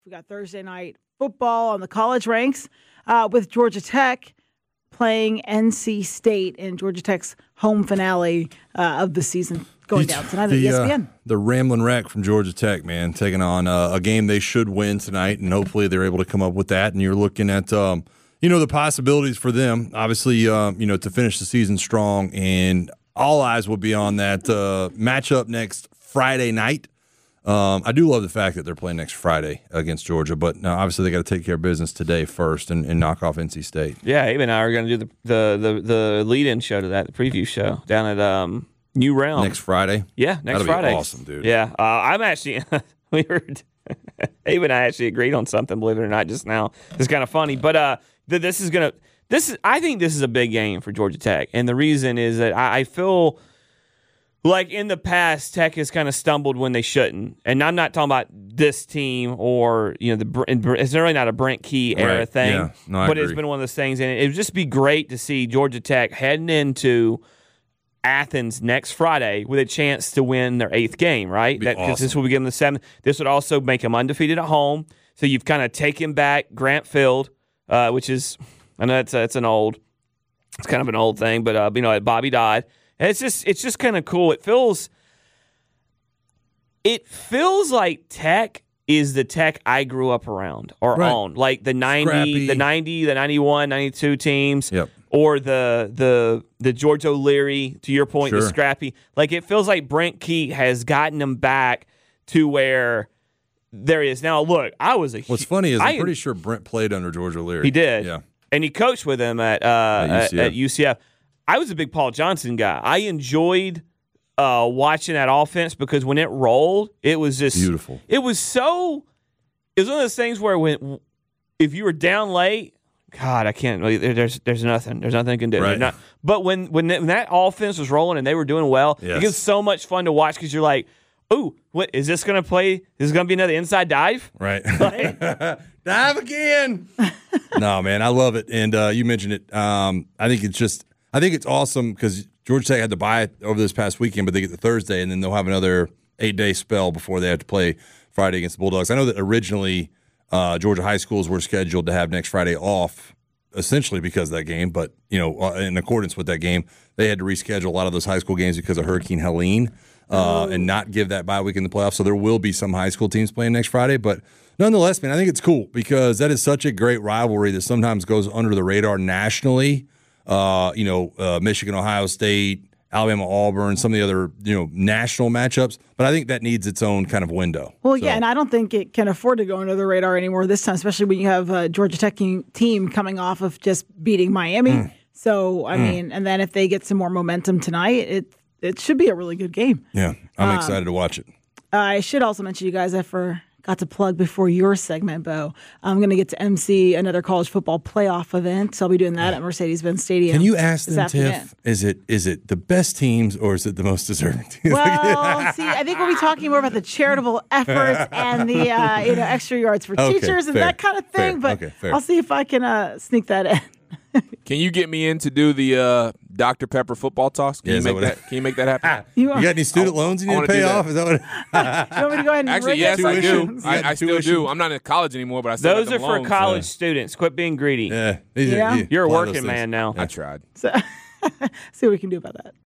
We got Thursday night football on the college ranks with Georgia Tech playing NC State in Georgia Tech's home finale of the season going down tonight at ESPN. The Ramblin' Wreck from Georgia Tech, man, taking on a game they should win tonight, and hopefully they're able to come up with that. And you're looking at, the possibilities for them, obviously, to finish the season strong. And all eyes will be on that matchup next Friday night. I do love the fact that they're playing next Friday against Georgia, but obviously they got to take care of business today first and knock off NC State. Yeah, Abe and I are going to do the lead-in show to that, the preview show down at New Realm next Friday. Yeah, next That'll Friday. Be awesome, dude. Yeah, I'm actually Abe and I actually agreed on something. Believe it or not, just now. It's kind of funny, but I think this is a big game for Georgia Tech, and the reason is that I feel. Like in the past, Tech has kind of stumbled when they shouldn't, and I'm not talking about this team or it's really not a Brent Key era thing, yeah. No, I but agree. It's been one of those things, and it would just be great to see Georgia Tech heading into Athens next Friday with a chance to win their 8th game, right? Because awesome. this will be giving them the 7th. This would also make them undefeated at home, so you've kind of taken back Grant Field, which is I know it's kind of an old thing, but Bobby Dodd. And it's just kind of cool. It feels like Tech is the Tech I grew up around or on, like the 90, the 91, 92 teams, yep. or the George O'Leary, to your point, Sure. the scrappy. Like it feels like Brent Key has gotten them back to where there is now. Look, What's funny is I'm pretty sure Brent played under George O'Leary. He did, yeah, and he coached with him at UCF. I was a big Paul Johnson guy. I enjoyed watching that offense because when it rolled, it was just beautiful. It was one of those things where if you were down late, God, I can't. There's nothing. There's nothing I can do. Right. But when that offense was rolling and they were doing well, yes. It was so much fun to watch because you're like, ooh, what is this going to play? Is this going to be another inside dive? Right. Dive again. No, man, I love it. And you mentioned it. I think it's awesome because Georgia Tech had to buy it over this past weekend, but they get the Thursday, and then they'll have another 8-day spell before they have to play Friday against the Bulldogs. I know that originally Georgia high schools were scheduled to have next Friday off, essentially because of that game. But in accordance with that game, they had to reschedule a lot of those high school games because of Hurricane Helene and not give that bye week in the playoffs. So there will be some high school teams playing next Friday, but. Nonetheless, man, I think it's cool because that is such a great rivalry that sometimes goes under the radar nationally. Michigan, Ohio State, Alabama, Auburn, some of the other, national matchups. But I think that needs its own kind of window. Well, yeah, and I don't think it can afford to go under the radar anymore this time, especially when you have a Georgia Tech team coming off of just beating Miami. So, I mean, and then if they get some more momentum tonight, it should be a really good game. Yeah, I'm excited to watch it. I should also mention, you guys, I forgot to plug before your segment, Bo. I'm going to get to MC another college football playoff event. So I'll be doing that at Mercedes-Benz Stadium. Can you ask them, afternoon. Tiff, is it the best teams or is it the most deserving teams? Well, see, I think we'll be talking more about the charitable efforts and the extra yards for teachers and that kind of thing. But I'll see if I can sneak that in. Can you get me in to do the Dr. Pepper football toss? Can you make that happen? You got any student loans you need to pay off? Is that what? You want me to go ahead and Actually, yes, I do. I still do. I'm not in college anymore, but I still Those got are them for loans. college students. Quit being greedy. Yeah. Yeah. You're a working man now. I tried. So, see what we can do about that.